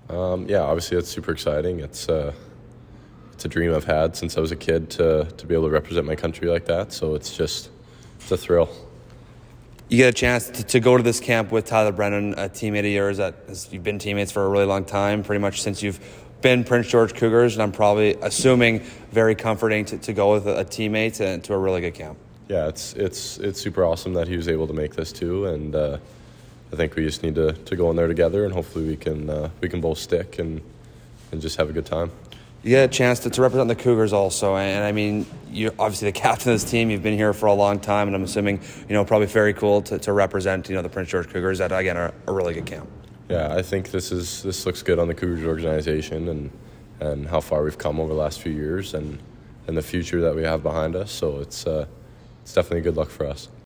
Yeah, obviously it's super exciting. It's a dream I've had since I was a kid to be able to represent my country like that. So it's a thrill. You get a chance to go to this camp with Tyler Brennan, a teammate of yours you've been teammates for a really long time, pretty much since you've been Prince George Cougars, and I'm probably assuming very comforting to go with a teammate and to a really good camp. Yeah, it's super awesome that he was able to make this too, and I think we just need to go in there together, and hopefully we can both stick and just have a good time. You get a chance to represent the Cougars also, and I mean, you're obviously the captain of this team. You've been here for a long time, and I'm assuming, probably very cool to represent, the Prince George Cougars that, again, are a really good camp. Yeah, I think this looks good on the Cougars organization and how far we've come over the last few years and the future that we have behind us. So it's definitely good luck for us.